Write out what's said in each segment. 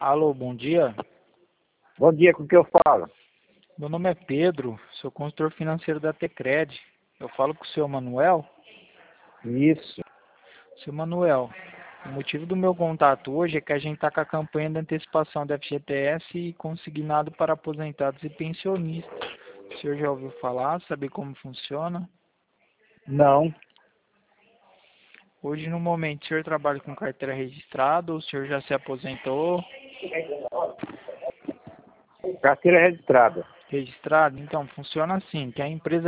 Alô, bom dia. Bom dia, com o que eu falo? Meu nome é Pedro, sou consultor financeiro da Tecred. Eu falo com o seu Manuel. Isso. Seu Manuel, o motivo do meu contato hoje é que a gente está com a campanha de antecipação da FGTS e consignado para aposentados e pensionistas. O senhor já ouviu falar, sabe como funciona? Não. Hoje, no momento, o senhor trabalha com carteira registrada ou o senhor já se aposentou? Carteira registrada. Registrado? Então, funciona assim, que a empresa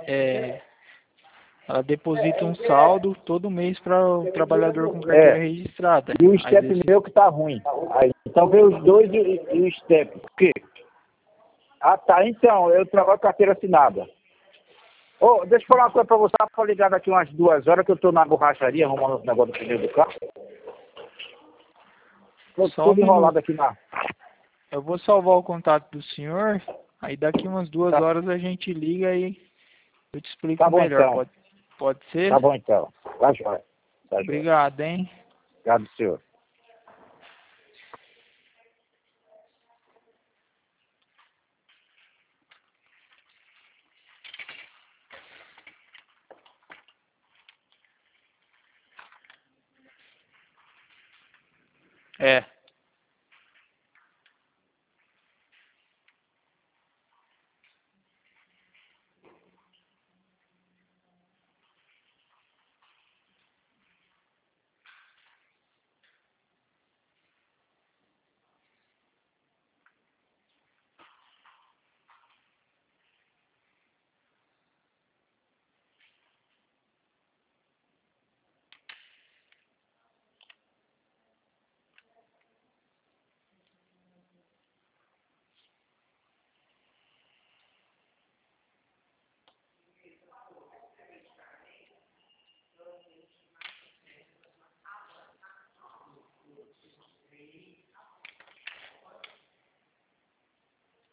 ela deposita um saldo todo mês para o trabalhador com carteira É. registrada. E o Aí step desse, meu que tá ruim. Aí, então vê os dois e o step. Por quê? Ah, tá. Então, eu trabalho com carteira assinada. Ô, deixa eu falar uma coisa pra você. Tá ligado daqui umas 2 horas que eu tô na borracharia arrumando os negócios do pneu do carro. Tô só um tudo enrolado minuto. aqui na... Eu vou salvar o contato do senhor. Aí daqui umas duas Tá, horas a gente liga e eu te tá explico bom melhor. então. Pode ser? Tá bom então. Tá jóia. Tá jóia. Obrigado, hein? Obrigado, senhor. É.